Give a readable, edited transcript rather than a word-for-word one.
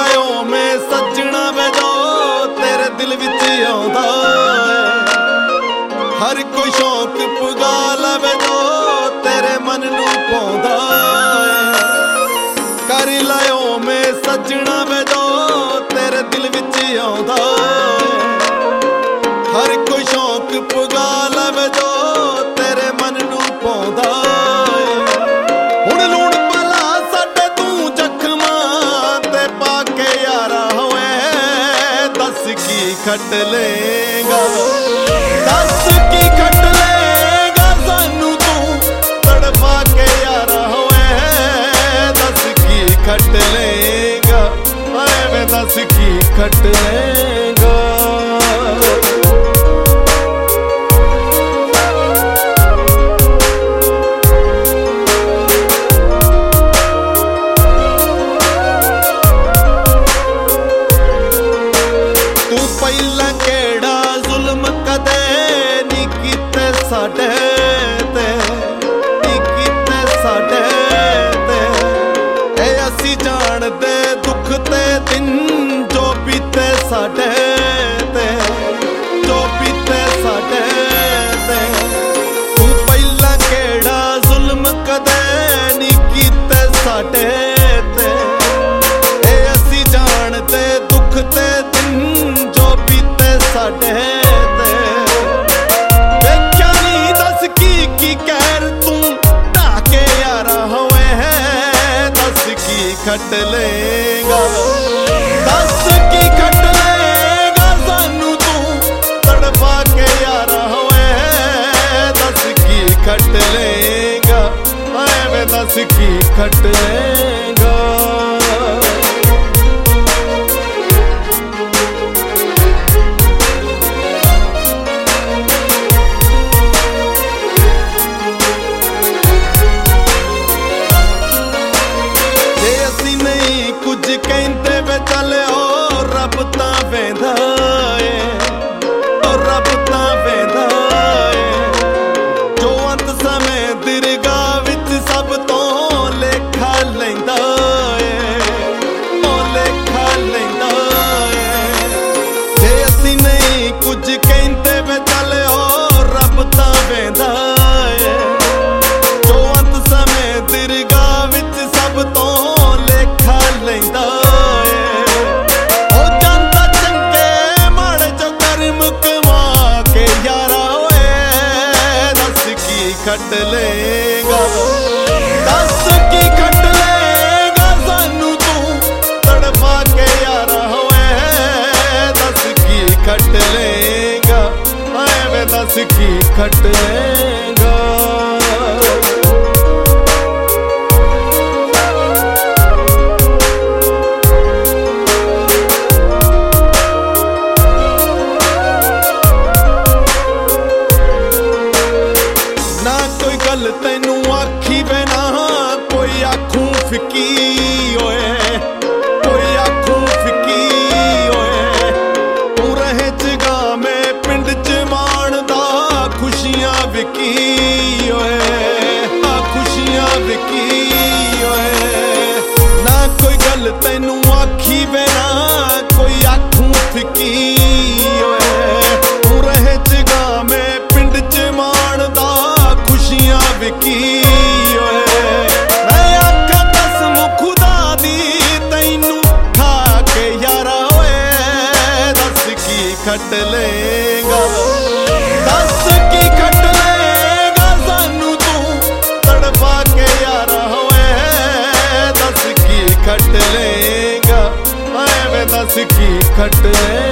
ਲਾਇਓ ਮੈਂ ਸੱਜਣਾ ਵੇ ਜੋ तेरे दिल विच आउंदा हर कोई शौक पुगा लवे जो तेरे मन नू पाउंदा कर लायो मैं सजना वे जो तेरे दिल विच आउंदा हर कोई शौक पुगा लवे जो तेरे मन नू पाउंदा हुण लूण भला साडे तू जख्मां ते पा के यारा होए दस की खट लेगा दस की खट लेगा सानू तू तड़पा के यारा होए दस की खट लेगा मैं दस की खट लेगा ਪਹਿਲਾਂ ਕਿਹੜਾ ਜ਼ੁਲਮ ਕਦੇ ਨੀ ਕੀਤੇ ਸਾਡੇ ਤੇ ਨੀ ਕੀਤੇ ਸਾਡੇ ਤੇ ਇਹ ਅਸੀਂ ਜਾਣਦੇ ਦੁੱਖ ਤੇ ਦਿਨ ਜੋ ਬੀਤੇ ਸਾਡੇ ਤੇ ਜੋ ਬੀਤੇ ਸਾਡੇ ਤੇ ਤੂੰ ਪਹਿਲਾਂ ਕਿਹੜਾ ਜ਼ੁਲਮ ਕਦੇ ਨੀ ਕੀਤੇ ਸਾਡੇ ਤੇ ਇਹ ਅਸੀਂ ਜਾਣਦੇ ਦੁੱਖ ਤੇ ਦਿਨ साडे ते वेख्या नी दस की कहर तू ढाके यारा होए है दस की खट लेगा दस की खट लेगा सानू तू तड़पा के यारा होए है दस की खट लेगा मैं दस की खट लेगा कुछ कहते वे चले ओ रब तां वेंदा ए ओ रब तां वेंदा ए जो अंत समय दरगाह विच सब तो लेखा लैंदा ए ओ लेखा लैंदा ए जे असीं नहीं कुछ कहते वे चले ओ रब तां वेंदा ए जो अंत समय दरगाह विच सब तो ਲੈਂਦਾ ਏ ਹੋ ਜਾਂਦਾ ਚੰਗੇ ਮਾੜੇ ਚੋਂ ਕਰਮ ਕਮਾ ਕੇ ਯਾਰਾ ਓਏ ਦਸ ਕੀ ਖੱਟ ਲੇਗਾ ਦਸ ਕੀ ਖੱਟ ਲੇਗਾ ਸਾਨੂੰ ਤੂੰ ਤੜਪਾ ਕੇ ਯਾਰਾ ਓਏ ਦਸ ਕੀ ਖੱਟ ਲੇਗਾ ਐਵੇਂ ਦਸ ਕੀ ਖੱਟ ਲੇਗਾ गल तैनू आखी वे ना कोई आखूं फिकी ओए कोई आखूं फिकी ओए तू रहे जगा में पिंड च माणदा खुशियां विकी ओए खुशियां विकी ओए ना कोई गल तैनू आखी वे ना कोई आखूं फिकी ओए तू रहे जगा में पिंड च माणदा विकी ओए मैं आखा कसम खुदा दी तैनू खा के यारा ओए दस की खट लेगा दस की खट लेगा सानू तू तड़पा के यारा ओए दस की खट लेगा मैं दस की खट लेगा